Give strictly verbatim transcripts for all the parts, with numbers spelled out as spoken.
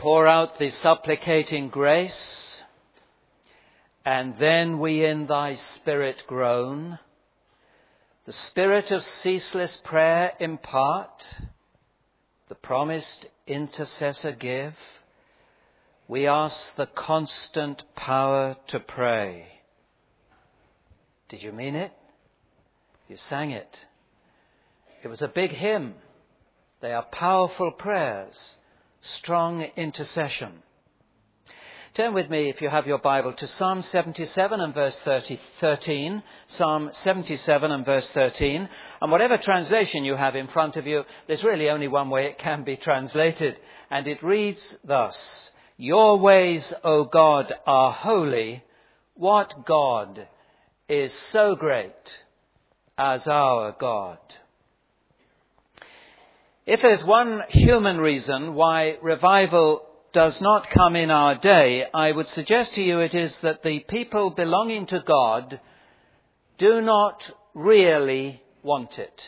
pour out the supplicating grace, and then we in thy Spirit groan. The spirit of ceaseless prayer impart, the promised intercessor give. We ask the constant power to pray. Did you mean it? You sang it. It was a big hymn. They are powerful prayers, strong intercession. Turn with me, if you have your Bible, to Psalm seventy-seven and verse thirteen. Psalm seventy-seven and verse thirteen. And whatever translation you have in front of you, there's really only one way it can be translated. And it reads thus: Your ways, O God, are holy. What God is so great as our God? If there's one human reason why revival does not come in our day, I would suggest to you it is that the people belonging to God do not really want it.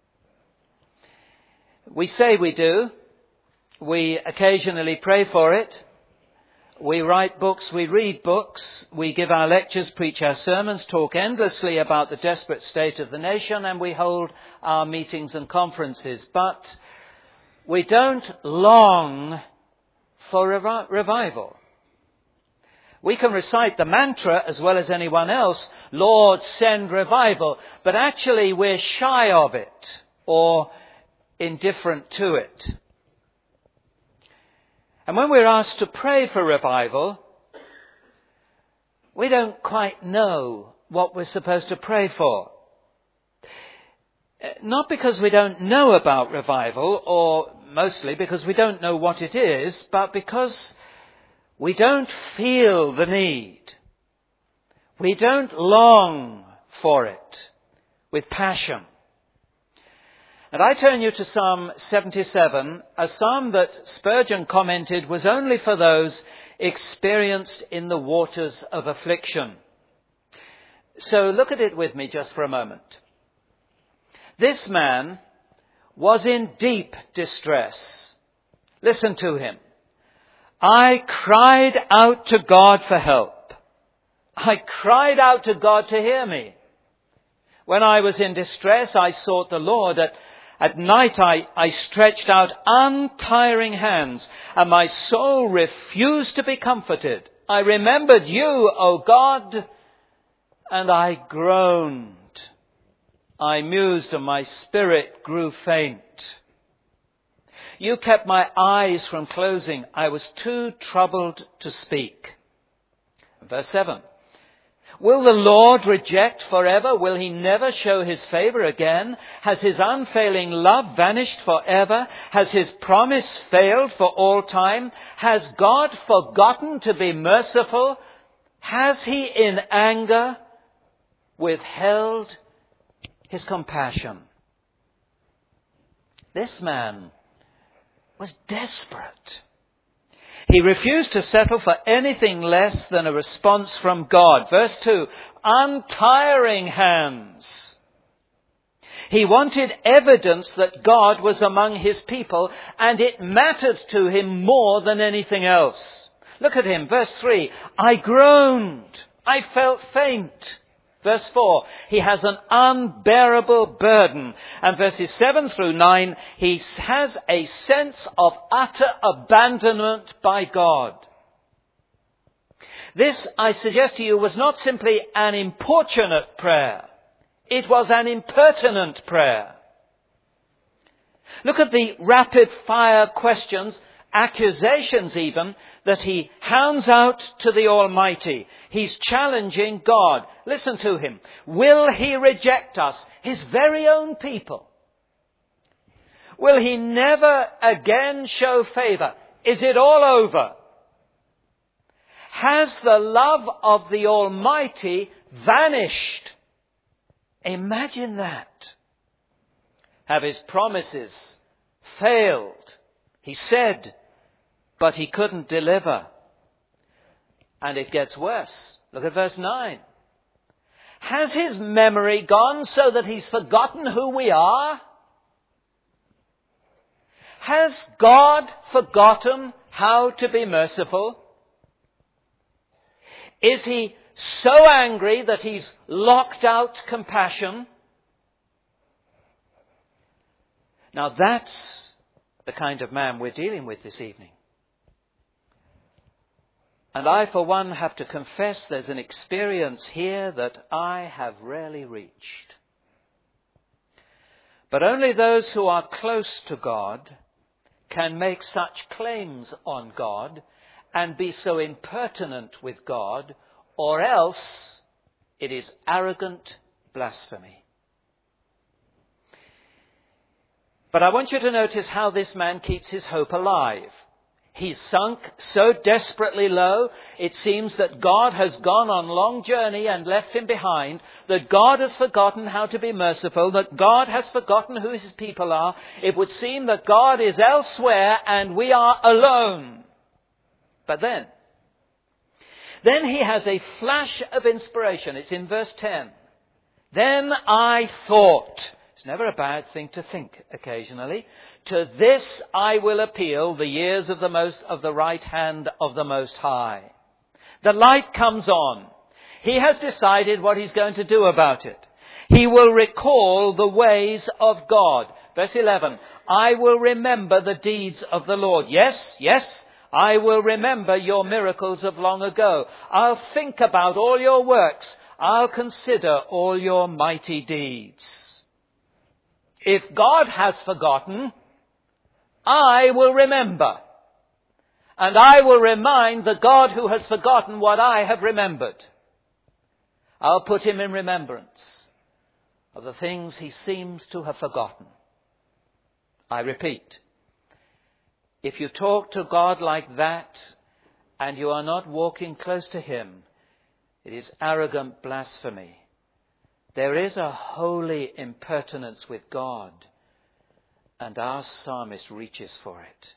We say we do. We occasionally pray for it. We write books, we read books, we give our lectures, preach our sermons, talk endlessly about the desperate state of the nation, and we hold our meetings and conferences. But we don't long for revi- revival. We can recite the mantra as well as anyone else, Lord, send revival, but actually we're shy of it or indifferent to it. And when we're asked to pray for revival, we don't quite know what we're supposed to pray for. Not because we don't know about revival, or mostly because we don't know what it is, but because we don't feel the need. We don't long for it with passion. And I turn you to Psalm seventy-seven, a psalm that Spurgeon commented was only for those experienced in the waters of affliction. So look at it with me just for a moment. This man was in deep distress. Listen to him. I cried out to God for help. I cried out to God to hear me. When I was in distress, I sought the Lord. At, at night I, I stretched out untiring hands, and my soul refused to be comforted. I remembered you, O God, and I groaned. I mused, and my spirit grew faint. You kept my eyes from closing. I was too troubled to speak. Verse seven. Will the Lord reject forever? Will he never show his favor again? Has his unfailing love vanished forever? Has his promise failed for all time? Has God forgotten to be merciful? Has he in anger withheld his compassion? This man was desperate. He refused to settle for anything less than a response from God. Verse two, untiring hands. He wanted evidence that God was among his people, and it mattered to him more than anything else. Look at him, verse three, I groaned, I felt faint. Verse four, he has an unbearable burden. And verses seven through nine, he has a sense of utter abandonment by God. This, I suggest to you, was not simply an importunate prayer. It was an impertinent prayer. Look at the rapid fire questions, accusations even, that he hounds out to the Almighty. He's challenging God. Listen to him. Will he reject us, his very own people? Will he never again show favor? Is it all over? Has the love of the Almighty vanished? Imagine that. Have his promises failed? He said, but he couldn't deliver. And it gets worse. Look at verse nine. Has his memory gone so that he's forgotten who we are? Has God forgotten how to be merciful? Is he so angry that he's locked out compassion? Now that's the kind of man we're dealing with this evening. And I, for one, have to confess there's an experience here that I have rarely reached. But only those who are close to God can make such claims on God and be so impertinent with God, or else it is arrogant blasphemy. But I want you to notice how this man keeps his hope alive. He's sunk so desperately low, it seems that God has gone on long journey and left him behind, that God has forgotten how to be merciful, that God has forgotten who his people are. It would seem that God is elsewhere and we are alone. But then, then he has a flash of inspiration. It's in verse ten. Then I thought... It's never a bad thing to think occasionally. To this I will appeal, the years of the most of the right hand of the Most High. The light comes on. He has decided what he's going to do about it. He will recall the ways of God. Verse eleven. I will remember the deeds of the Lord. Yes, yes, I will remember your miracles of long ago. I'll think about all your works. I'll consider all your mighty deeds. If God has forgotten, I will remember. And I will remind the God who has forgotten what I have remembered. I'll put him in remembrance of the things he seems to have forgotten. I repeat, if you talk to God like that and you are not walking close to him, it is arrogant blasphemy. There is a holy impertinence with God, and our psalmist reaches for it.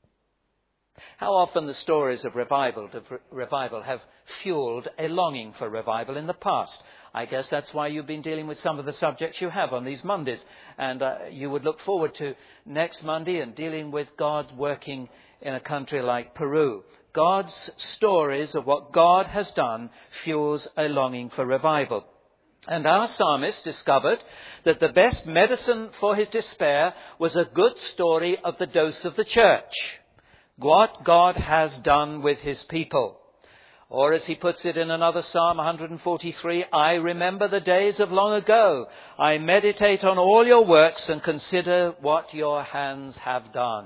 How often the stories of revival, of revival have fueled a longing for revival in the past. I guess that's why you've been dealing with some of the subjects you have on these Mondays. And uh, you would look forward to next Monday and dealing with God working in a country like Peru. God's stories of what God has done fuels a longing for revival. And our psalmist discovered that the best medicine for his despair was a good story of the dose of the church. What God has done with his people. Or as he puts it in another Psalm, one forty-three, I remember the days of long ago. I meditate on all your works and consider what your hands have done.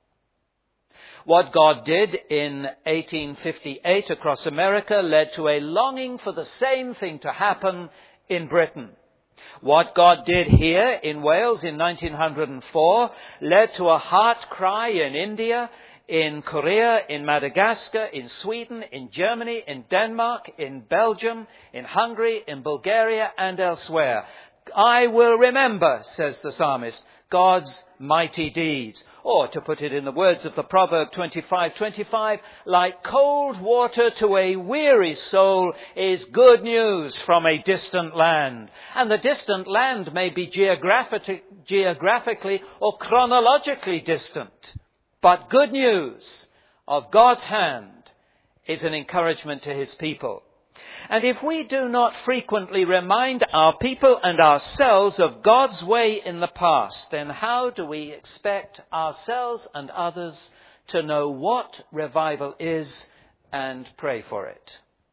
What God did in eighteen fifty-eight across America led to a longing for the same thing to happen in Britain. What God did here in Wales in nineteen oh four led to a heart cry in India, in Korea, in Madagascar, in Sweden, in Germany, in Denmark, in Belgium, in Hungary, in Bulgaria, and elsewhere. I will remember, says the psalmist, God's mighty deeds. Or, to put it in the words of the proverb twenty-five twenty-five, like cold water to a weary soul is good news from a distant land. And the distant land may be geographically, geographically or chronologically distant. But good news of God's hand is an encouragement to his people. And if we do not frequently remind our people and ourselves of God's way in the past, then how do we expect ourselves and others to know what revival is and pray for it?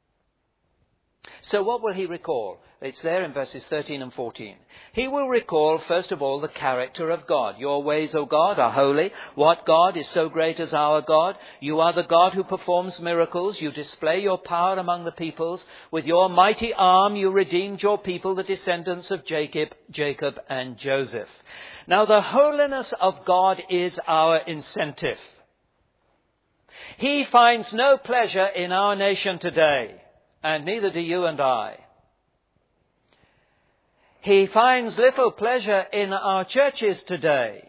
So what will he recall? It's there in verses thirteen and fourteen. He will recall, first of all, the character of God. Your ways, O God, are holy. What God is so great as our God? You are the God who performs miracles. You display your power among the peoples. With your mighty arm you redeemed your people, the descendants of Jacob, Jacob and Joseph. Now the holiness of God is our incentive. He finds no pleasure in our nation today, and neither do you and I. He finds little pleasure in our churches today.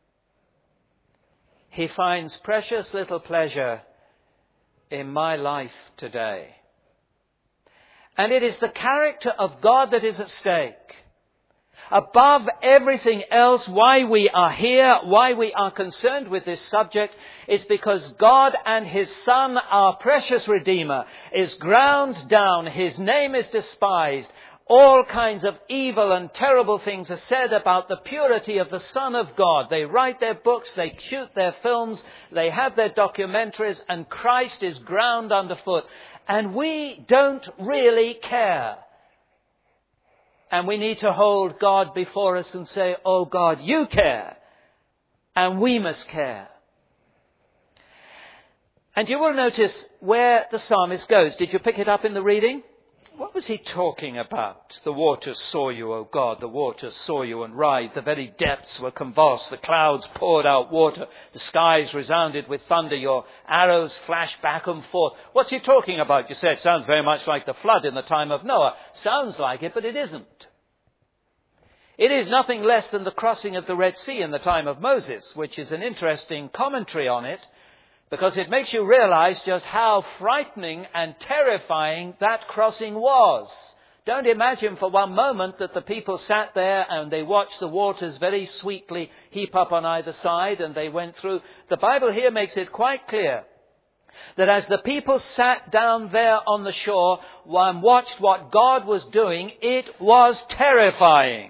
He finds precious little pleasure in my life today. And it is the character of God that is at stake. Above everything else, why we are here, why we are concerned with this subject, is because God and His Son, our precious Redeemer, is ground down. His name is despised. All kinds of evil and terrible things are said about the purity of the Son of God. They write their books, they shoot their films, they have their documentaries, and Christ is ground underfoot. And we don't really care. And we need to hold God before us and say, oh God, you care. And we must care. And you will notice where the psalmist goes. Did you pick it up in the reading? What was he talking about? The waters saw you, O God, the waters saw you and writhed. The very depths were convulsed. The clouds poured out water. The skies resounded with thunder. Your arrows flashed back and forth. What's he talking about? You say it sounds very much like the flood in the time of Noah. Sounds like it, but it isn't. It is nothing less than the crossing of the Red Sea in the time of Moses, which is an interesting commentary on it, because it makes you realize just how frightening and terrifying that crossing was. Don't imagine for one moment that the people sat there and they watched the waters very sweetly heap up on either side and they went through. The Bible here makes it quite clear that as the people sat down there on the shore and watched what God was doing, it was terrifying.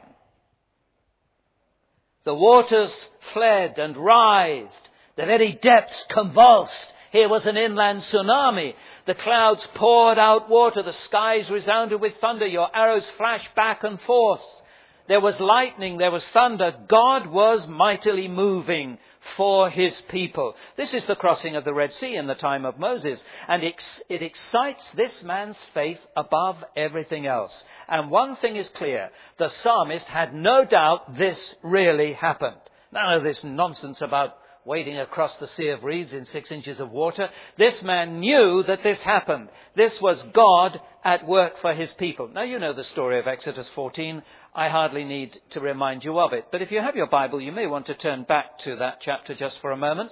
The waters fled and writhed. The very depths convulsed. Here was an inland tsunami. The clouds poured out water. The skies resounded with thunder. Your arrows flashed back and forth. There was lightning. There was thunder. God was mightily moving for His people. This is the crossing of the Red Sea in the time of Moses. And it excites this man's faith above everything else. And one thing is clear. The psalmist had no doubt this really happened. None of this nonsense about wading across the Sea of Reeds in six inches of water. This man knew that this happened. This was God at work for His people. Now you know the story of Exodus fourteen. I hardly need to remind you of it. But if you have your Bible, you may want to turn back to that chapter just for a moment,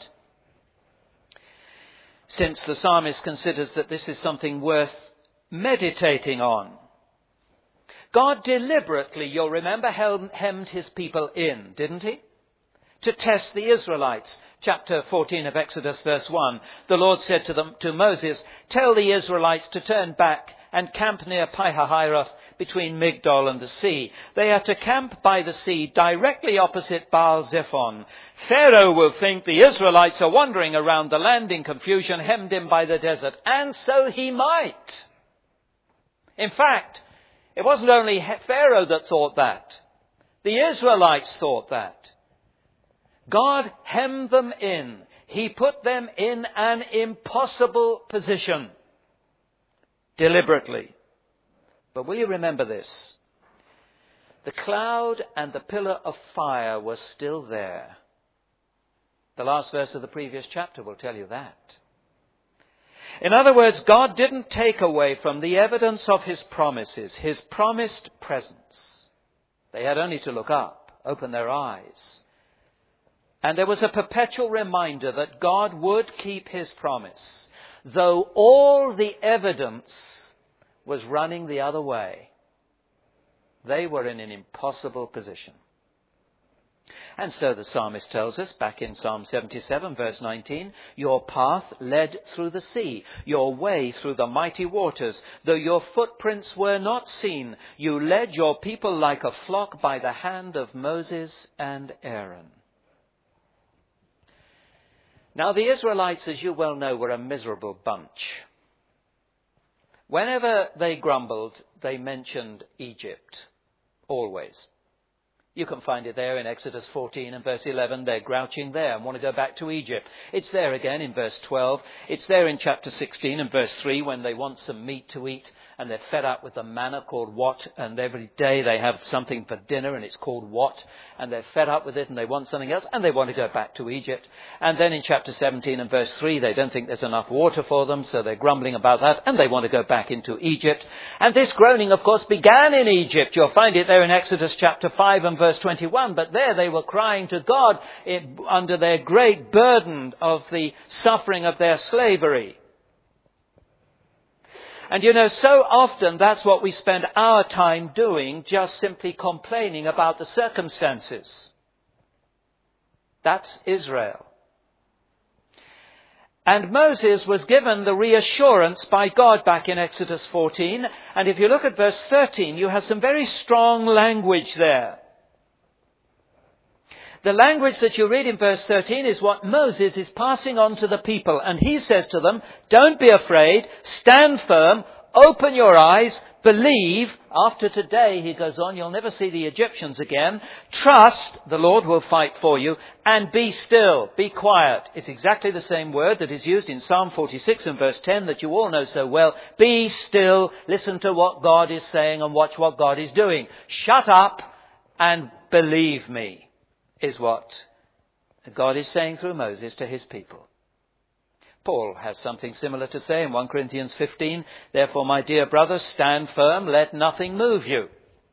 since the psalmist considers that this is something worth meditating on. God deliberately, you'll remember, hemmed His people in, didn't He? To test the Israelites. Chapter fourteen of Exodus, verse one. The Lord said to them, to Moses, tell the Israelites to turn back and camp near Pi-hahiroth between Migdol and the sea. They are to camp by the sea directly opposite Baal-zephon. Pharaoh will think the Israelites are wandering around the land in confusion, hemmed in by the desert. And so he might. In fact, it wasn't only Pharaoh that thought that. The Israelites thought that. God hemmed them in. He put them in an impossible position. Deliberately. But will you remember this? The cloud and the pillar of fire were still there. The last verse of the previous chapter will tell you that. In other words, God didn't take away from the evidence of His promises, His promised presence. They had only to look up, open their eyes. And there was a perpetual reminder that God would keep His promise, though all the evidence was running the other way. They were in an impossible position. And so the psalmist tells us back in Psalm seventy-seven, verse nineteen, your path led through the sea, your way through the mighty waters. Though your footprints were not seen, you led your people like a flock by the hand of Moses and Aaron. Now, the Israelites, as you well know, were a miserable bunch. Whenever they grumbled, they mentioned Egypt. Always. You can find it there in Exodus fourteen and verse eleven. They're grouching there and want to go back to Egypt. It's there again in verse twelve. It's there in chapter sixteen and verse three when they want some meat to eat. And they're fed up with the manna called what, and every day they have something for dinner and it's called what, and they're fed up with it and they want something else and they want to go back to Egypt. And then in chapter seventeen and verse three, they don't think there's enough water for them, so they're grumbling about that and they want to go back into Egypt. And this groaning, of course, began in Egypt. You'll find it there in Exodus chapter five and verse twenty-one, but there they were crying to God under their great burden of the suffering of their slavery. And you know, so often that's what we spend our time doing, just simply complaining about the circumstances. That's Israel. And Moses was given the reassurance by God back in Exodus fourteen. And if you look at verse thirteen, you have some very strong language there. The language that you read in verse thirteen is what Moses is passing on to the people. And he says to them, don't be afraid, stand firm, open your eyes, believe. After today, he goes on, you'll never see the Egyptians again. Trust, the Lord will fight for you, and be still, be quiet. It's exactly the same word that is used in Psalm forty-six and verse ten that you all know so well. Be still, listen to what God is saying and watch what God is doing. Shut up and believe me, is what God is saying through Moses to his people. Paul has something similar to say in First Corinthians fifteen. Therefore, my dear brothers, stand firm, let nothing move you.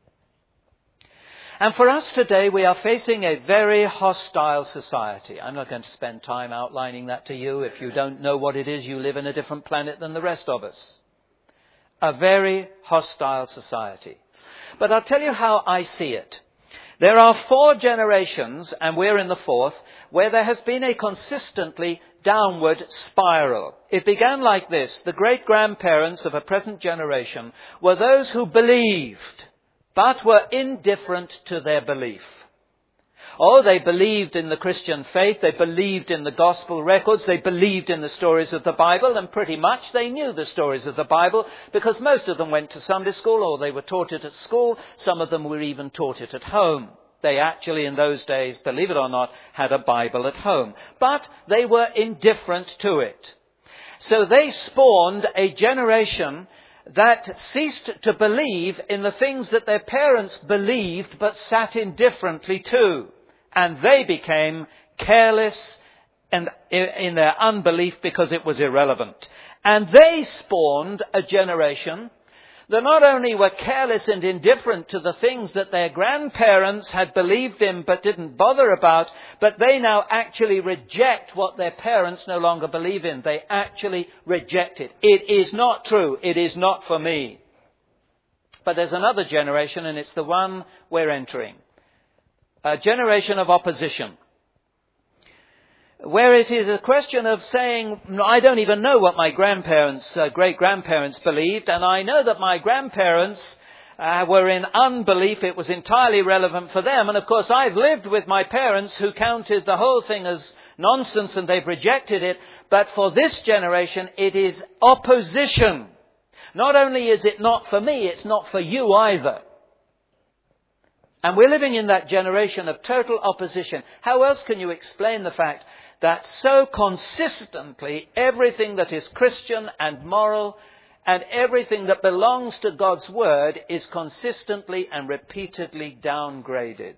And for us today, we are facing a very hostile society. I'm not going to spend time outlining that to you. If you don't know what it is, you live in a different planet than the rest of us. A very hostile society. But I'll tell you how I see it. There are four generations, and we're in the fourth, where there has been a consistently downward spiral. It began like this. The great-grandparents of a present generation were those who believed, but were indifferent to their belief. Oh, they believed in the Christian faith, they believed in the gospel records, they believed in the stories of the Bible, and pretty much they knew the stories of the Bible because most of them went to Sunday school or they were taught it at school. Some of them were even taught it at home. They actually in those days, believe it or not, had a Bible at home. But they were indifferent to it. So they spawned a generation that ceased to believe in the things that their parents believed but sat indifferently to. And they became careless and in their unbelief because it was irrelevant. And they spawned a generation that not only were careless and indifferent to the things that their grandparents had believed in but didn't bother about, but they now actually reject what their parents no longer believe in. They actually reject it. It is not true. It is not for me. But there's another generation, and it's the one we're entering. A generation of opposition. Where it is a question of saying, I don't even know what my grandparents, uh, great-grandparents believed, and I know that my grandparents uh, were in unbelief. It was entirely relevant for them. And of course, I've lived with my parents who counted the whole thing as nonsense and they've rejected it. But for this generation, it is opposition. Not only is it not for me, it's not for you either. And we're living in that generation of total opposition. How else can you explain the fact that so consistently everything that is Christian and moral and everything that belongs to God's Word is consistently and repeatedly downgraded?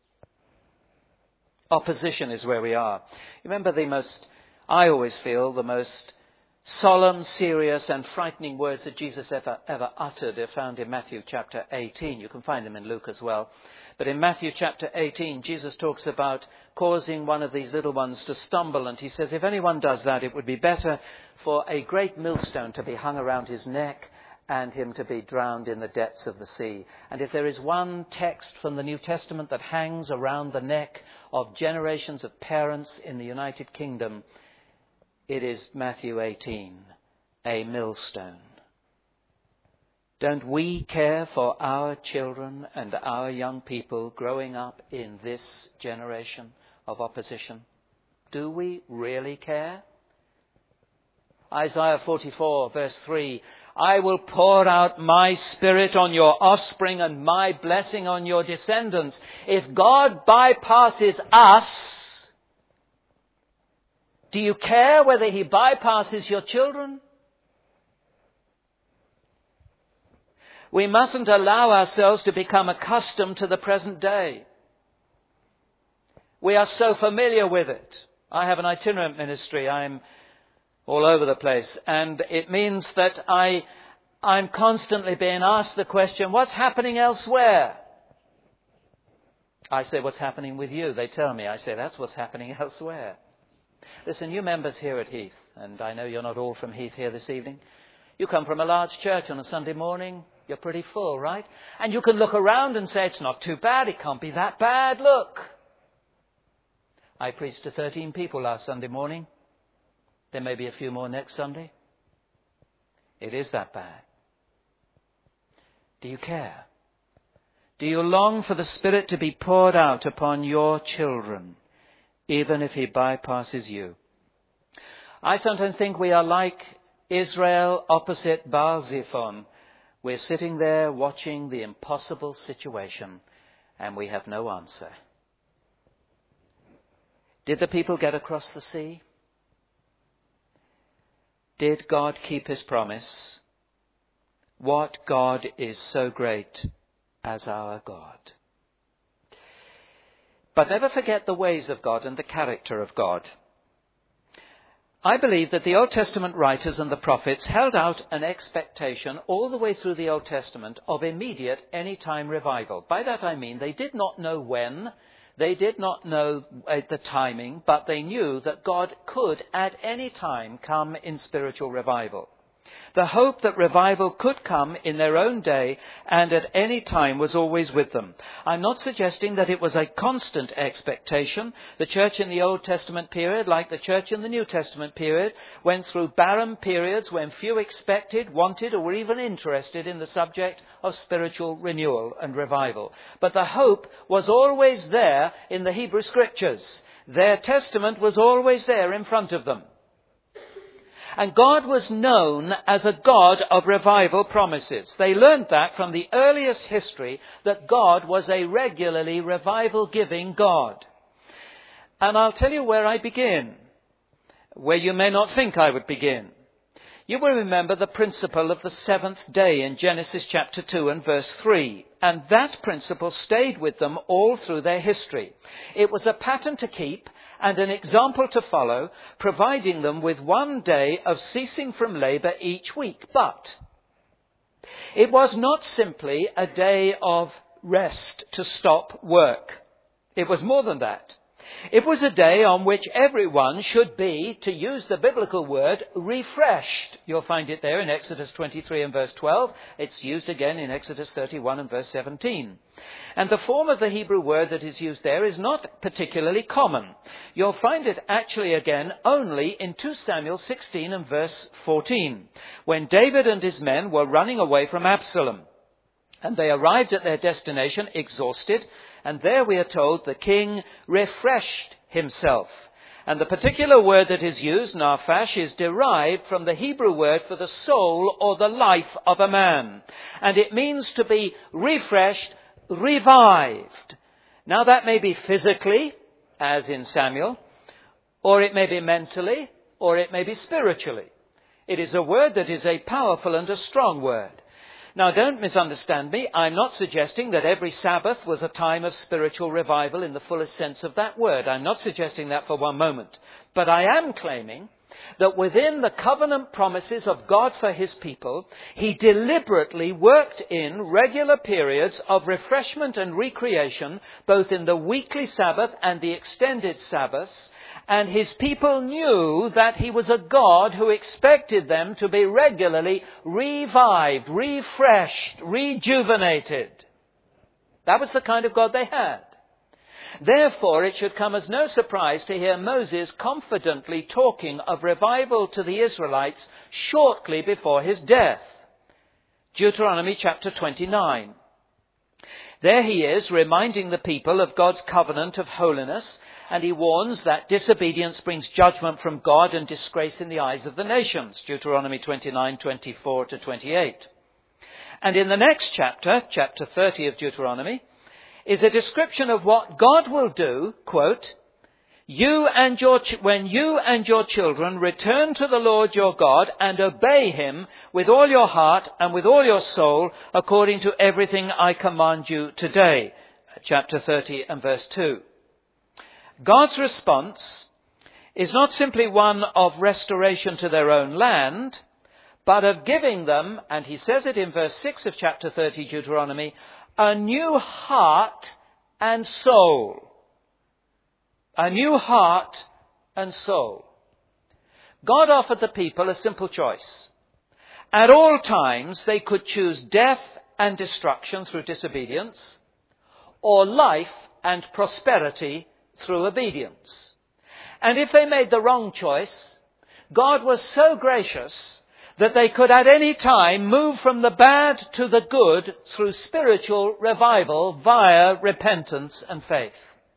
Opposition is where we are. Remember the most, I always feel, the most solemn, serious and frightening words that Jesus ever, ever uttered are found in Matthew chapter eighteen. You can find them in Luke as well. But in Matthew chapter eighteen, Jesus talks about causing one of these little ones to stumble. And he says, if anyone does that, it would be better for a great millstone to be hung around his neck and him to be drowned in the depths of the sea. And if there is one text from the New Testament that hangs around the neck of generations of parents in the United Kingdom, it is Matthew eighteen, a millstone. Don't we care for our children and our young people growing up in this generation of opposition? Do we really care? Isaiah forty-four verse three, I will pour out my spirit on your offspring and my blessing on your descendants. If God bypasses us, do you care whether he bypasses your children? We mustn't allow ourselves to become accustomed to the present day. We are so familiar with it. I have an itinerant ministry. I'm all over the place. And it means that I, I'm constantly being asked the question, what's happening elsewhere? I say, what's happening with you? They tell me. I say, that's what's happening elsewhere. Listen, you members here at Heath, and I know you're not all from Heath here this evening, You come from a large church on a Sunday morning, you're pretty full, right? And you can look around and say, it's not too bad, it can't be that bad, look. I preached to thirteen people last Sunday morning. There may be a few more next Sunday. It is that bad. Do you care? Do you long for the Spirit to be poured out upon your children, even if He bypasses you? I sometimes think we are like Israel opposite Baal-zephon. We're sitting there watching the impossible situation, and we have no answer. Did the people get across the sea? Did God keep His promise? What God is so great as our God? But never forget the ways of God and the character of God. I believe that the Old Testament writers and the prophets held out an expectation all the way through the Old Testament of immediate anytime revival. By that I mean they did not know when, they did not know uh, the timing, but they knew that God could at any time come in spiritual revival. The hope that revival could come in their own day and at any time was always with them. I'm not suggesting that it was a constant expectation. The church in the Old Testament period, like the church in the New Testament period, went through barren periods when few expected, wanted, or were even interested in the subject of spiritual renewal and revival. But the hope was always there in the Hebrew Scriptures. Their testament was always there in front of them. And God was known as a God of revival promises. They learned that from the earliest history, that God was a regularly revival-giving God. And I'll tell you where I begin, where you may not think I would begin. You will remember the principle of the seventh day in Genesis chapter two and verse three. And that principle stayed with them all through their history. It was a pattern to keep and an example to follow, providing them with one day of ceasing from labour each week. But it was not simply a day of rest to stop work. It was more than that. It was a day on which everyone should be, to use the biblical word, refreshed. You'll find it there in Exodus twenty-three and verse twelve. It's used again in Exodus thirty-one and verse seventeen. And the form of the Hebrew word that is used there is not particularly common. You'll find it actually again only in Second Samuel sixteen and verse fourteen, when David and his men were running away from Absalom. And they arrived at their destination exhausted, and there we are told the king refreshed himself. And the particular word that is used, naphash, is derived from the Hebrew word for the soul or the life of a man. And it means to be refreshed, revived. Now that may be physically, as in Samuel, or it may be mentally, or it may be spiritually. It is a word that is a powerful and a strong word. Now, don't misunderstand me. I'm not suggesting that every Sabbath was a time of spiritual revival in the fullest sense of that word. I'm not suggesting that for one moment. But I am claiming that within the covenant promises of God for His people, He deliberately worked in regular periods of refreshment and recreation, both in the weekly Sabbath and the extended Sabbaths. And His people knew that He was a God who expected them to be regularly revived, refreshed, rejuvenated. That was the kind of God they had. Therefore, it should come as no surprise to hear Moses confidently talking of revival to the Israelites shortly before his death. Deuteronomy chapter twenty-nine. There he is, reminding the people of God's covenant of holiness, and he warns that disobedience brings judgment from God and disgrace in the eyes of the nations. Deuteronomy twenty-nine, twenty-four to twenty-eight. And in the next chapter, chapter thirty of Deuteronomy, is a description of what God will do, quote, you and your ch- when you and your children return to the Lord your God and obey Him with all your heart and with all your soul, according to everything I command you today. Chapter thirty and verse two. God's response is not simply one of restoration to their own land, but of giving them, and he says it in verse six of chapter thirty Deuteronomy, a new heart and soul. A new heart and soul. God offered the people a simple choice. At all times they could choose death and destruction through disobedience, or life and prosperity through obedience. And if they made the wrong choice, God was so gracious that they could at any time move from the bad to the good through spiritual revival via repentance and faith.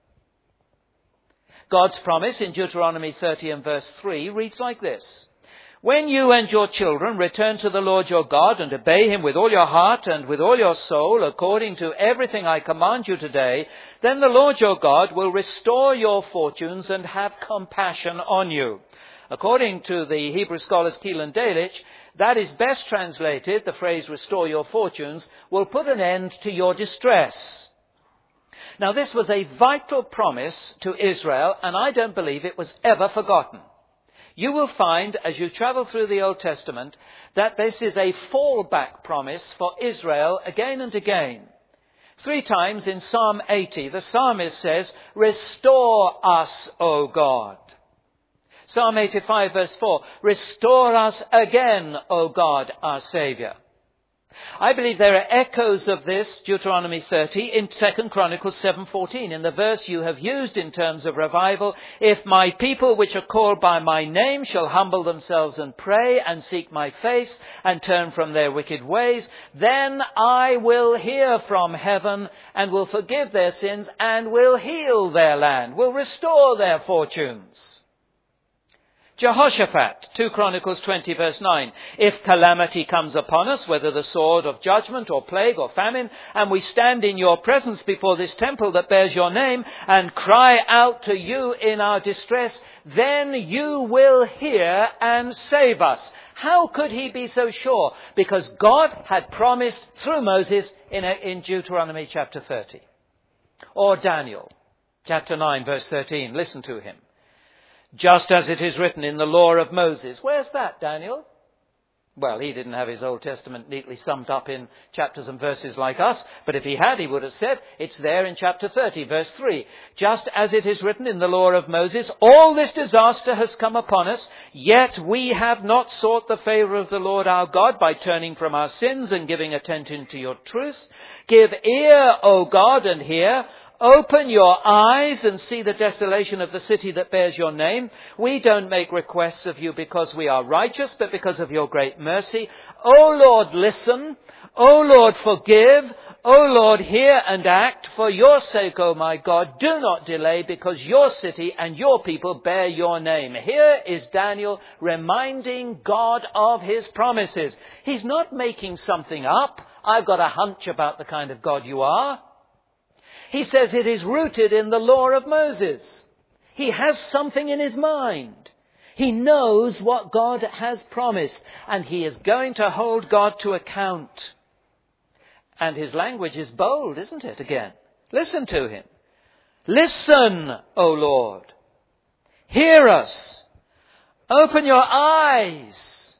God's promise in Deuteronomy thirty and verse three reads like this: "When you and your children return to the Lord your God and obey him with all your heart and with all your soul, according to everything I command you today, then the Lord your God will restore your fortunes and have compassion on you." According to the Hebrew scholars Keelan and Delitzsch, that is best translated, the phrase "restore your fortunes," will put an end to your distress. Now, this was a vital promise to Israel, and I don't believe it was ever forgotten. You will find, as you travel through the Old Testament, that this is a fallback promise for Israel again and again. Three times in Psalm eighty, the psalmist says, "Restore us, O God." Psalm eighty-five verse four, "Restore us again, O God, our Saviour." I believe there are echoes of this, Deuteronomy thirty, in Second Chronicles seven fourteen, in the verse you have used in terms of revival. "If my people which are called by my name shall humble themselves and pray and seek my face and turn from their wicked ways, then I will hear from heaven and will forgive their sins and will heal their land," will restore their fortunes. Jehoshaphat, Second Chronicles twenty verse nine, "If calamity comes upon us, whether the sword of judgment or plague or famine, and we stand in your presence before this temple that bears your name and cry out to you in our distress, then you will hear and save us." How could he be so sure? Because God had promised through Moses in, in Deuteronomy chapter thirty. Or Daniel, chapter nine verse thirteen. Listen to him. "Just as it is written in the law of Moses." Where's that, Daniel? Well, he didn't have his Old Testament neatly summed up in chapters and verses like us, but if he had, he would have said it's there in chapter thirty, verse three. "Just as it is written in the law of Moses, all this disaster has come upon us, yet we have not sought the favor of the Lord our God by turning from our sins and giving attention to your truth. Give ear, O God, and hear. Open your eyes and see the desolation of the city that bears your name. We don't make requests of you because we are righteous, but because of your great mercy. O Lord, listen. O Lord, forgive. O Lord, hear and act. For your sake, O my God, do not delay, because your city and your people bear your name." Here is Daniel reminding God of his promises. He's not making something up. "I've got a hunch about the kind of God you are." He says it is rooted in the law of Moses. He has something in his mind. He knows what God has promised, and he is going to hold God to account. And his language is bold, isn't it, again? Listen to him. "Listen, O Lord. Hear us. Open your eyes."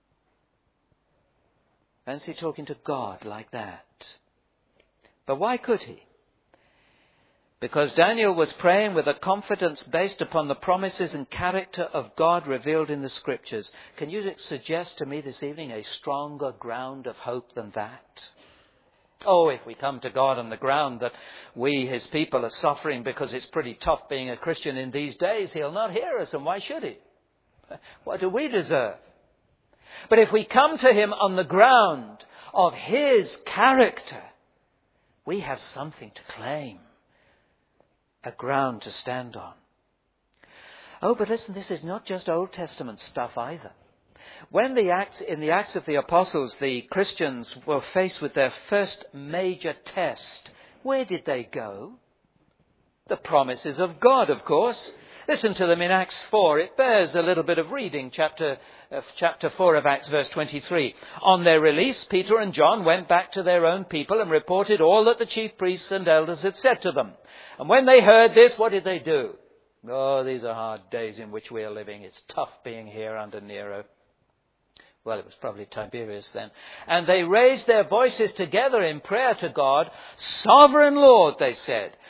Fancy talking to God like that. But why could he? Because Daniel was praying with a confidence based upon the promises and character of God revealed in the Scriptures. Can you suggest to me this evening a stronger ground of hope than that? Oh, if we come to God on the ground that we, his people, are suffering because it's pretty tough being a Christian in these days, he'll not hear us, and why should he? What do we deserve? But if we come to him on the ground of his character, we have something to claim. A ground to stand on. Oh, but listen, this is not just Old Testament stuff either. When the Acts, in the Acts of the Apostles, the Christians were faced with their first major test, where did they go? The promises of God, of course. Listen to them in Acts four. It bears a little bit of reading, chapter, uh, chapter four of Acts, verse twenty-three. "On their release, Peter and John went back to their own people and reported all that the chief priests and elders had said to them. And when they heard this, what did they do?" Oh, these are hard days in which we are living. It's tough being here under Nero. Well, it was probably Tiberius then. "And they raised their voices together in prayer to God. 'Sovereign Lord,' they said,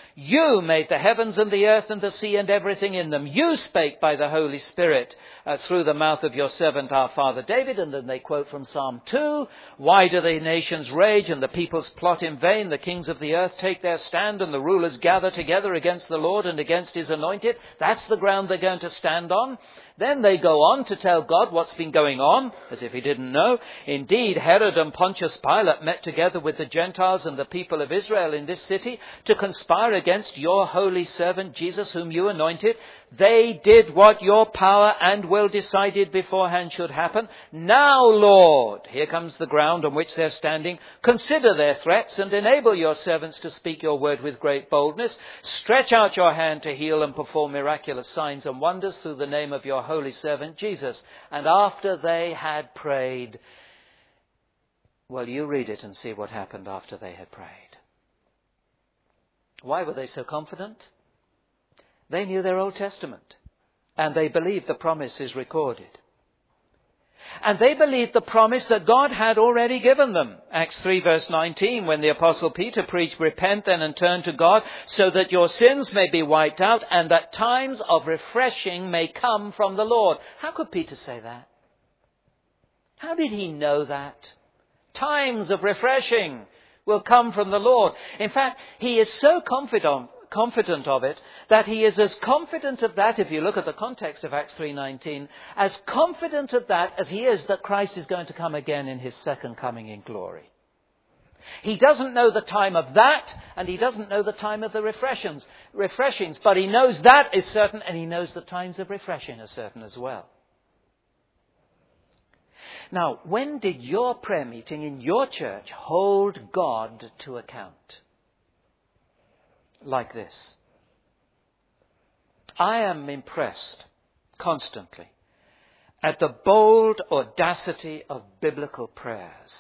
You made the heavens and the earth and the sea and everything in them. You spake by the Holy Spirit uh, through the mouth of your servant our father David. And then they quote from Psalm two. Why do the nations rage and the peoples plot in vain? The kings of the earth take their stand and the rulers gather together against the Lord and against his anointed. That's the ground they're going to stand on. Then they go on to tell God what's been going on, as if he didn't know. Indeed, Herod and Pontius Pilate met together with the Gentiles and the people of Israel in this city to conspire against your holy servant Jesus, whom you anointed. They did what your power and will decided beforehand should happen. Now, Lord, here comes the ground on which they're standing. Consider their threats and enable your servants to speak your word with great boldness. Stretch out your hand to heal and perform miraculous signs and wonders through the name of your holy servant Jesus. And after they had prayed, well, you read it and see what happened after they had prayed. Why were they so confident? They knew their Old Testament, and they believed the promise is recorded. And they believed the promise that God had already given them. Acts three verse nineteen, when the Apostle Peter preached, repent then and turn to God, so that your sins may be wiped out, and that times of refreshing may come from the Lord. How could Peter say that? How did he know that? Times of refreshing will come from the Lord. In fact, he is so confident confident of it, that he is as confident of that, if you look at the context of Acts three nineteen, as confident of that as he is that Christ is going to come again in his second coming in glory. He doesn't know the time of that, and he doesn't know the time of the refreshings, refreshings, but he knows that is certain, and he knows the times of refreshing are certain as well. Now, when did your prayer meeting in your church hold God to account? Like this. I am impressed constantly at the bold audacity of biblical prayers.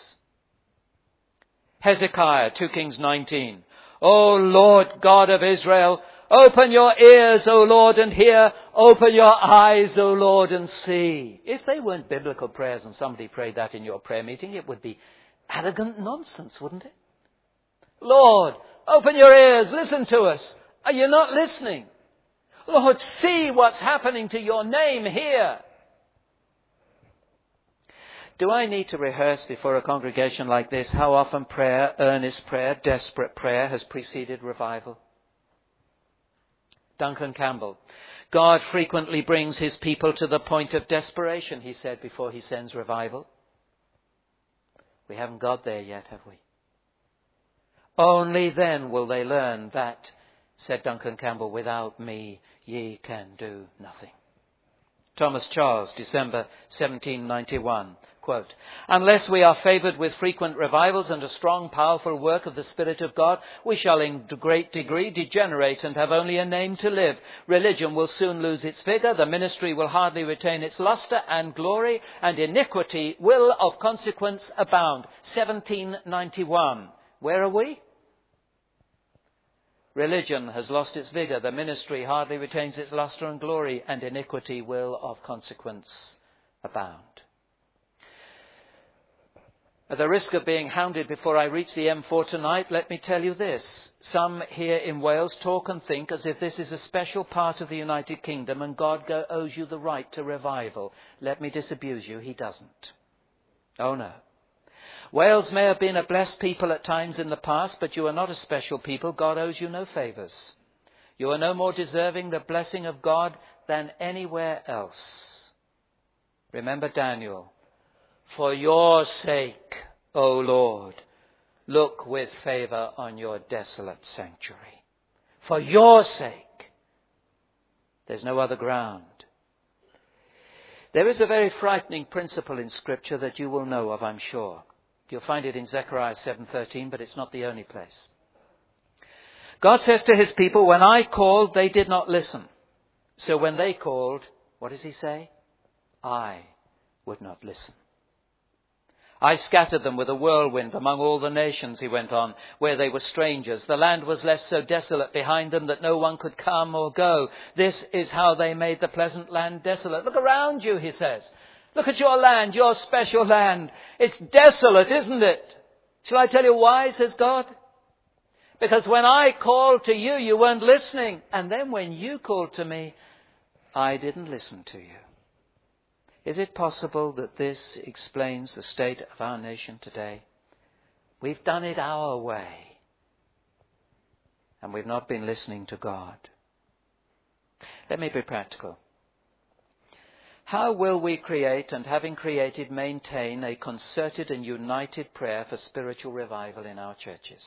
Hezekiah, two Kings nineteen. O Lord God of Israel, open your ears, O Lord, and hear. Open your eyes, O Lord, and see. If they weren't biblical prayers and somebody prayed that in your prayer meeting, it would be arrogant nonsense, wouldn't it? Lord, open your ears, listen to us. Are you not listening? Lord, see what's happening to your name here. Do I need to rehearse before a congregation like this how often prayer, earnest prayer, desperate prayer has preceded revival? Duncan Campbell. God frequently brings his people to the point of desperation, he said, before he sends revival. We haven't got there yet, have we? Only then will they learn that, said Duncan Campbell, without me ye can do nothing. Thomas Charles, December seventeen ninety-one, quote, unless we are favoured with frequent revivals and a strong, powerful work of the Spirit of God, we shall in a great degree degenerate and have only a name to live. Religion will soon lose its vigour, the ministry will hardly retain its lustre and glory, and iniquity will of consequence abound. seventeen ninety-one. Where are we? Religion has lost its vigour, the ministry hardly retains its lustre and glory, and iniquity will of consequence abound. At the risk of being hounded before I reach the M four tonight, let me tell you this. Some here in Wales talk and think as if this is a special part of the United Kingdom and God go, owes you the right to revival. Let me disabuse you, he doesn't. Oh no. Wales may have been a blessed people at times in the past, but you are not a special people. God owes you no favours. You are no more deserving the blessing of God than anywhere else. Remember Daniel. For your sake, O Lord, look with favour on your desolate sanctuary. For your sake. There's no other ground. There is a very frightening principle in Scripture that you will know of, I'm sure. You'll find it in Zechariah seven thirteen, but it's not the only place. God says to his people, when I called, they did not listen. So when they called, what does he say? I would not listen. I scattered them with a whirlwind among all the nations, he went on, where they were strangers. The land was left so desolate behind them that no one could come or go. This is how they made the pleasant land desolate. Look around you, he says. Look at your land, your special land. It's desolate, isn't it? Shall I tell you why, says God? Because when I called to you, you weren't listening. And then when you called to me, I didn't listen to you. Is it possible that this explains the state of our nation today? We've done it our way. And we've not been listening to God. Let me be practical. How will we create and, having created, maintain a concerted and united prayer for spiritual revival in our churches?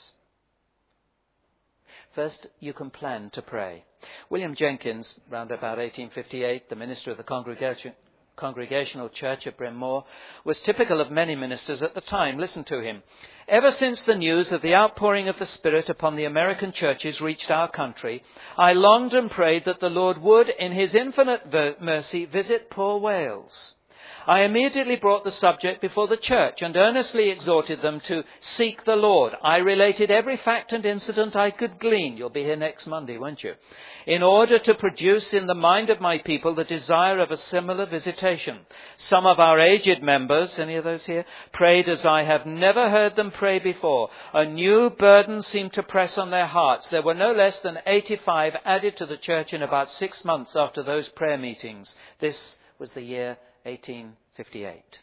First, you can plan to pray. William Jenkins, round about eighteen fifty-eight, the minister of the Congregation, Congregational Church at Bryn Mawr, was typical of many ministers at the time. Listen to him. Ever since the news of the outpouring of the Spirit upon the American churches reached our country, I longed and prayed that the Lord would, in his infinite mercy, visit poor Wales. I immediately brought the subject before the church and earnestly exhorted them to seek the Lord. I related every fact and incident I could glean. You'll be here next Monday, won't you? In order to produce in the mind of my people the desire of a similar visitation. Some of our aged members, any of those here, prayed as I have never heard them pray before. A new burden seemed to press on their hearts. There were no less than eighty-five added to the church in about six months after those prayer meetings. This was the year eighteen fifty-eight.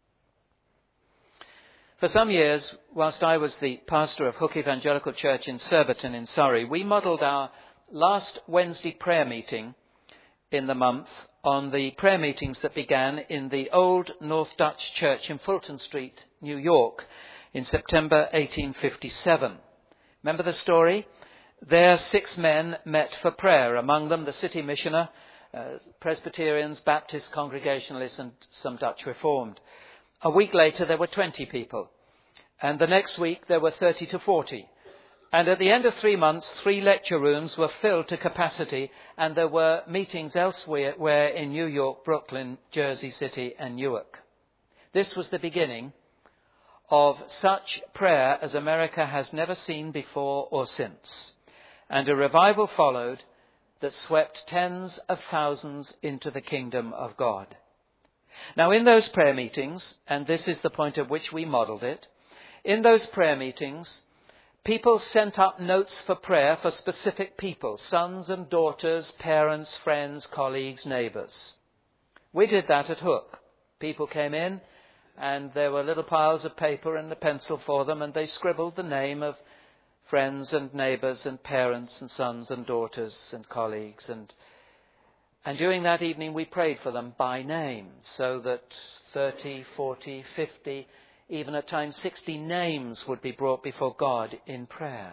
For some years, whilst I was the pastor of Hook Evangelical Church in Surbiton in Surrey, we modelled our last Wednesday prayer meeting in the month on the prayer meetings that began in the old North Dutch Church in Fulton Street, New York, in September eighteen fifty-seven. Remember the story? There six men met for prayer, among them the city missioner, Uh, Presbyterians, Baptists, Congregationalists and some Dutch Reformed. A week later there were twenty people. And the next week there were thirty to forty. And at the end of three months, three lecture rooms were filled to capacity, and there were meetings elsewhere where in New York, Brooklyn, Jersey City and Newark. This was the beginning of such prayer as America has never seen before or since. And a revival followed that swept tens of thousands into the kingdom of God. Now in those prayer meetings, and this is the point at which we modelled it, in those prayer meetings, people sent up notes for prayer for specific people, sons and daughters, parents, friends, colleagues, neighbours. We did that at Hook. People came in and there were little piles of paper and a pencil for them, and they scribbled the name of friends and neighbours and parents and sons and daughters and colleagues. And and during that evening we prayed for them by name, so that thirty, forty, fifty, even at times sixty names would be brought before God in prayer.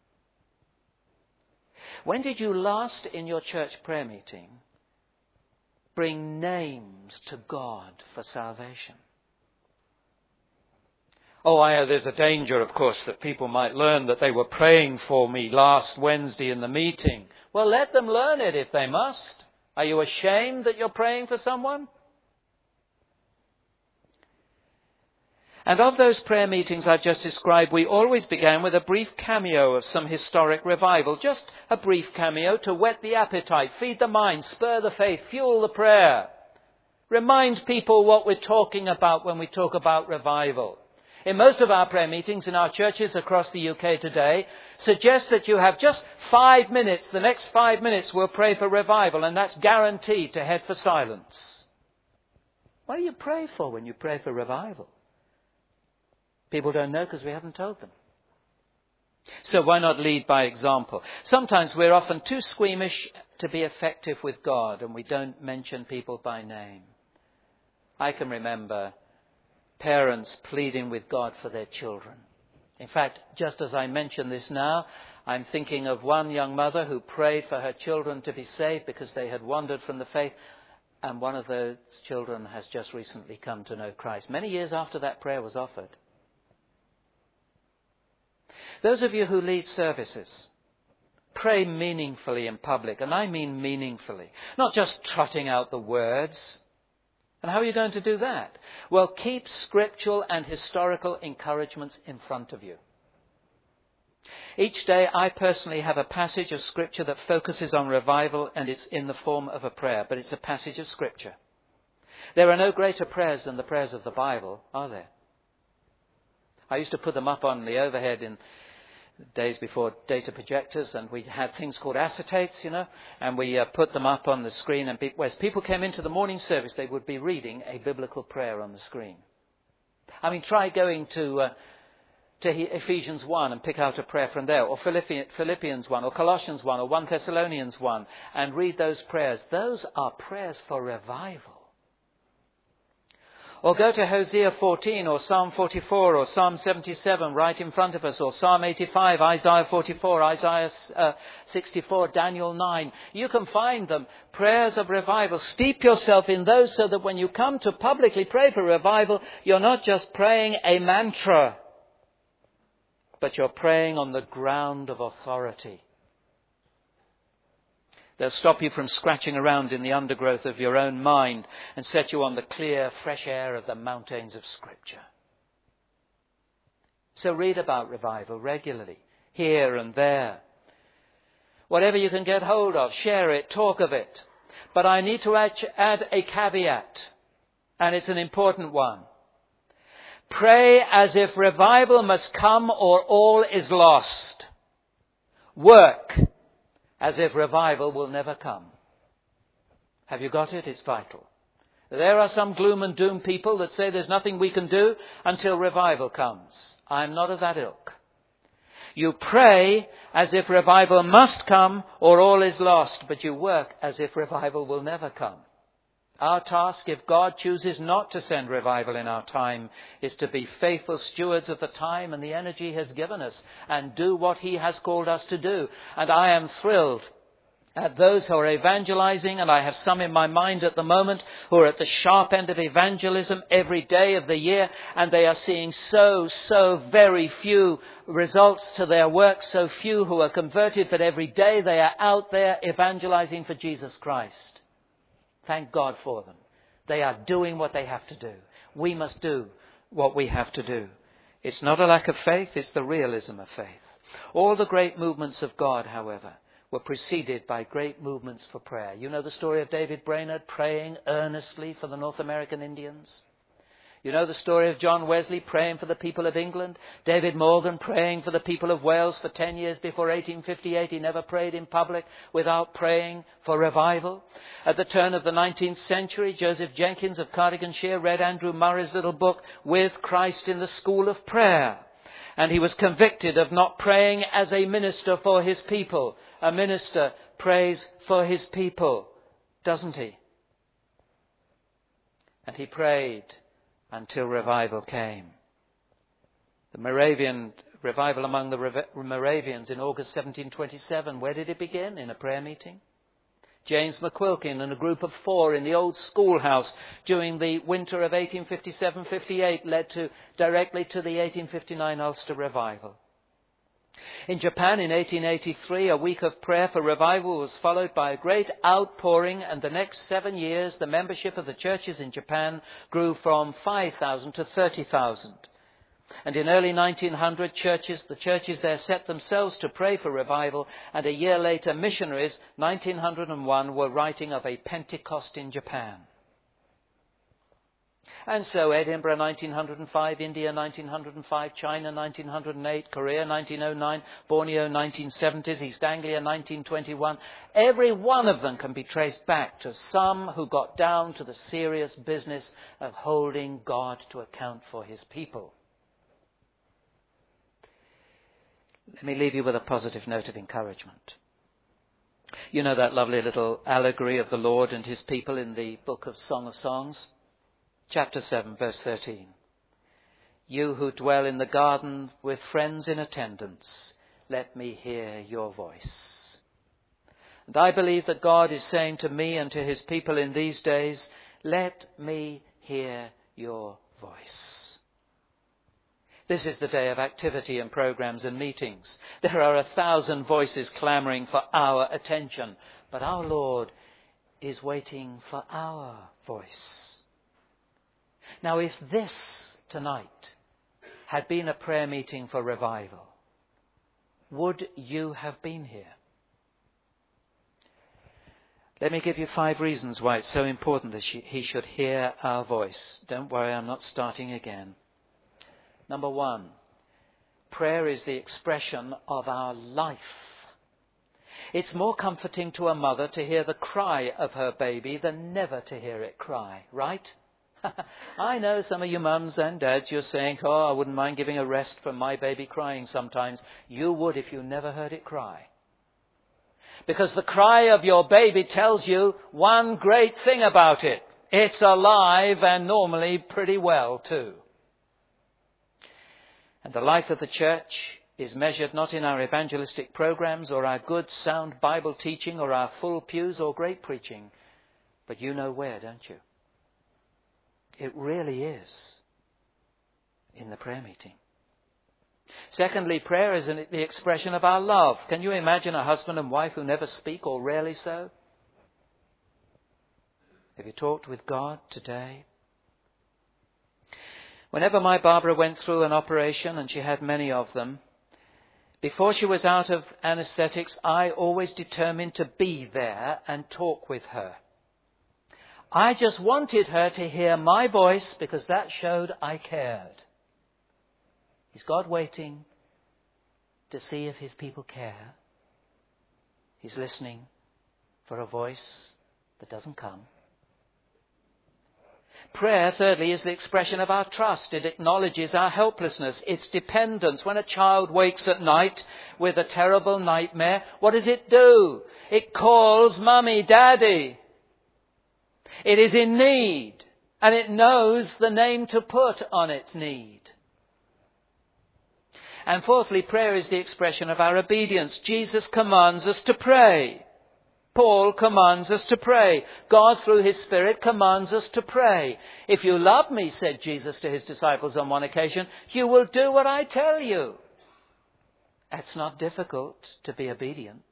When did you last in your church prayer meeting bring names to God for salvation? Oh, I, there's a danger, of course, that people might learn that they were praying for me last Wednesday in the meeting. Well, let them learn it if they must. Are you ashamed that you're praying for someone? And of those prayer meetings I've just described, we always began with a brief cameo of some historic revival. Just a brief cameo to whet the appetite, feed the mind, spur the faith, fuel the prayer. Remind people what we're talking about when we talk about revival. In most of our prayer meetings in our churches across the U K today, suggest that you have just five minutes. The next five minutes we'll pray for revival, and that's guaranteed to head for silence. What do you pray for when you pray for revival? People don't know because we haven't told them. So why not lead by example? Sometimes we're often too squeamish to be effective with God, and we don't mention people by name. I can remember parents pleading with God for their children. In fact, just as I mention this now, I'm thinking of one young mother who prayed for her children to be saved because they had wandered from the faith, and one of those children has just recently come to know Christ, many years after that prayer was offered. Those of you who lead services, pray meaningfully in public, and I mean meaningfully, not just trotting out the words. And how are you going to do that? Well, keep scriptural and historical encouragements in front of you. Each day I personally have a passage of Scripture that focuses on revival, and it's in the form of a prayer, but it's a passage of Scripture. There are no greater prayers than the prayers of the Bible, are there? I used to put them up on the overhead in days before data projectors, and we had things called acetates, you know, and we uh, put them up on the screen, and be- as people came into the morning service, they would be reading a biblical prayer on the screen. I mean, try going to uh, to Ephesians one and pick out a prayer from there, or Philippians one, or Colossians one, or First Thessalonians one, and read those prayers. Those are prayers for revival. Or go to Hosea fourteen, or Psalm forty-four, or Psalm seventy-seven right in front of us, or Psalm eighty-five, Isaiah forty-four, Isaiah uh, sixty-four, Daniel nine. You can find them, prayers of revival. Steep yourself in those so that when you come to publicly pray for revival, you're not just praying a mantra, but you're praying on the ground of authority. They'll stop you from scratching around in the undergrowth of your own mind and set you on the clear, fresh air of the mountains of Scripture. So read about revival regularly, here and there. Whatever you can get hold of, share it, talk of it. But I need to add, add a caveat, and it's an important one. Pray as if revival must come or all is lost. Work as if revival will never come. Have you got it? It's vital. There are some gloom and doom people that say there's nothing we can do until revival comes. I'm not of that ilk. You pray as if revival must come or all is lost, but you work as if revival will never come. Our task, if God chooses not to send revival in our time, is to be faithful stewards of the time and the energy He has given us and do what He has called us to do. And I am thrilled at those who are evangelizing, and I have some in my mind at the moment who are at the sharp end of evangelism every day of the year, and they are seeing so, so very few results to their work, so few who are converted, but every day they are out there evangelizing for Jesus Christ. Thank God for them. They are doing what they have to do. We must do what we have to do. It's not a lack of faith, it's the realism of faith. All the great movements of God, however, were preceded by great movements for prayer. You know the story of David Brainerd praying earnestly for the North American Indians? You know the story of John Wesley praying for the people of England? David Morgan praying for the people of Wales for ten years before eighteen fifty-eight. He never prayed in public without praying for revival. At the turn of the nineteenth century, Joseph Jenkins of Cardiganshire read Andrew Murray's little book, With Christ in the School of Prayer. And he was convicted of not praying as a minister for his people. A minister prays for his people, doesn't he? And he prayed until revival came. The Moravian revival among the Moravians in August seventeen twenty-seven, where did it begin? In a prayer meeting. James McQuilkin and a group of four in the old schoolhouse during the winter of eighteen fifty-seven fifty-eight led to directly to the eighteen fifty-nine Ulster revival. In Japan in eighteen eighty-three, a week of prayer for revival was followed by a great outpouring, and the next seven years the membership of the churches in Japan grew from five thousand to thirty thousand. And in early nineteen hundred, churches, the churches there set themselves to pray for revival, and a year later missionaries, nineteen oh one, were writing of a Pentecost in Japan. And so Edinburgh nineteen oh five, India nineteen oh five, China nineteen oh eight, Korea nineteen oh nine, Borneo nineteen seventies, East Anglia nineteen twenty-one. Every one of them can be traced back to some who got down to the serious business of holding God to account for His people. Let me leave you with a positive note of encouragement. You know that lovely little allegory of the Lord and His people in the book of Song of Songs? Chapter seven, verse thirteen. You who dwell in the garden with friends in attendance, let me hear your voice. And I believe that God is saying to me and to His people in these days, let me hear your voice. This is the day of activity and programs and meetings. There are a thousand voices clamoring for our attention, but our Lord is waiting for our voice. Now, if this tonight had been a prayer meeting for revival, would you have been here? Let me give you five reasons why it's so important that He should hear our voice. Don't worry, I'm not starting again. Number one, prayer is the expression of our life. It's more comforting to a mother to hear the cry of her baby than never to hear it cry, right? I know some of you mums and dads, you're saying, oh, I wouldn't mind giving a rest from my baby crying sometimes. You would if you never heard it cry. Because the cry of your baby tells you one great thing about it. It's alive and normally pretty well too. And the life of the church is measured not in our evangelistic programs or our good sound Bible teaching or our full pews or great preaching. But you know where, don't you? It really is in the prayer meeting. Secondly, prayer is the expression of our love. Can you imagine a husband and wife who never speak or rarely so? Have you talked with God today? Whenever my Barbara went through an operation, and she had many of them, before she was out of anesthetics, I always determined to be there and talk with her. I just wanted her to hear my voice because that showed I cared. Is God waiting to see if his people care? He's listening for a voice that doesn't come. Prayer, thirdly, is the expression of our trust. It acknowledges our helplessness, its dependence. When a child wakes at night with a terrible nightmare, what does it do? It calls Mummy, Daddy. It is in need, and it knows the name to put on its need. And fourthly, prayer is the expression of our obedience. Jesus commands us to pray. Paul commands us to pray. God, through his Spirit, commands us to pray. If you love me, said Jesus to his disciples on one occasion, you will do what I tell you. It's not difficult to be obedient.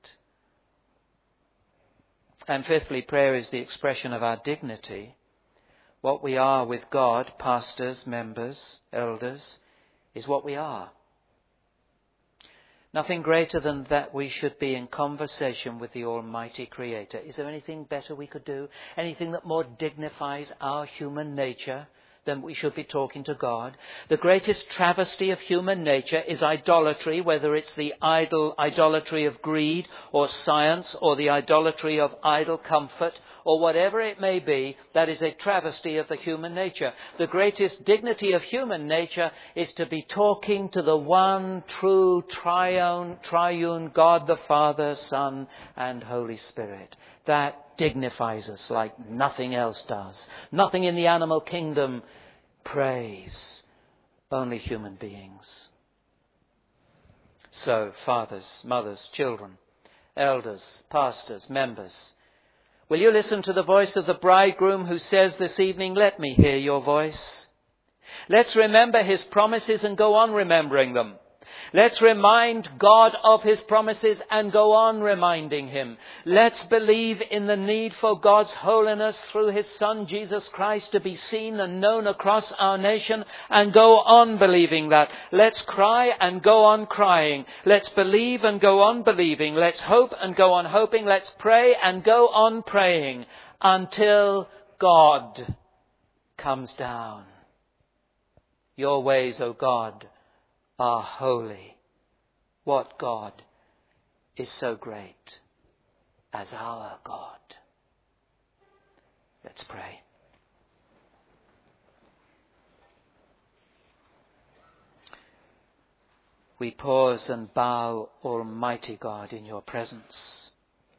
And fifthly, prayer is the expression of our dignity. What we are with God, pastors, members, elders, is what we are. Nothing greater than that we should be in conversation with the Almighty Creator. Is there anything better we could do? Anything that more dignifies our human nature than we should be talking to God? The greatest travesty of human nature is idolatry, whether it's the idol idolatry of greed or science or the idolatry of idle comfort or whatever it may be. That is a travesty of the human nature. The greatest dignity of human nature is to be talking to the one true triune, triune God the Father, Son and Holy Spirit. That dignifies us like nothing else does. Nothing in the animal kingdom prays. Only human beings. So, fathers, mothers, children, elders, pastors, members, will you listen to the voice of the bridegroom who says this evening, let me hear your voice? Let's remember his promises and go on remembering them. Let's remind God of his promises and go on reminding him. Let's believe in the need for God's holiness through his Son Jesus Christ to be seen and known across our nation and go on believing that. Let's cry and go on crying. Let's believe and go on believing. Let's hope and go on hoping. Let's pray and go on praying until God comes down. Your ways, O God, are holy. What God is so great as our God? Let's pray. We pause and bow, Almighty God, in your presence.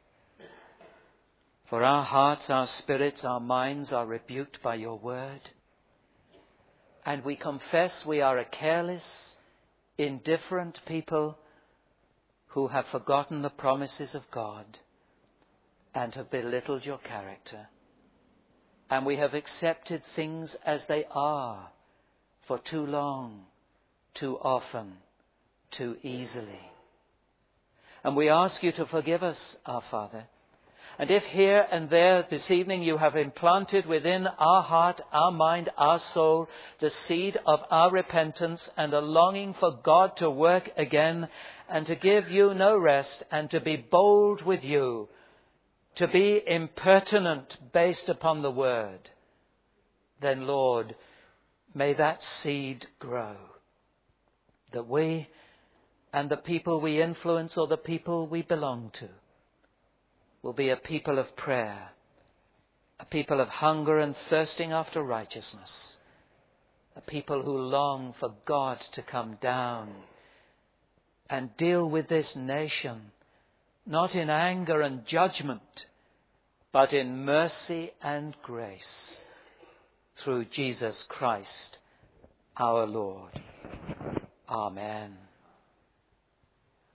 For our hearts, our spirits, our minds are rebuked by your word. And we confess we are a careless, indifferent people who have forgotten the promises of God and have belittled your character. And we have accepted things as they are for too long, too often, too easily. And we ask you to forgive us, our Father. And if here and there this evening you have implanted within our heart, our mind, our soul, the seed of our repentance and a longing for God to work again and to give you no rest and to be bold with you, to be impertinent based upon the word, then Lord, may that seed grow, that we and the people we influence or the people we belong to will be a people of prayer, a people of hunger and thirsting after righteousness, a people who long for God to come down and deal with this nation, not in anger and judgment, but in mercy and grace, through Jesus Christ our Lord. Amen.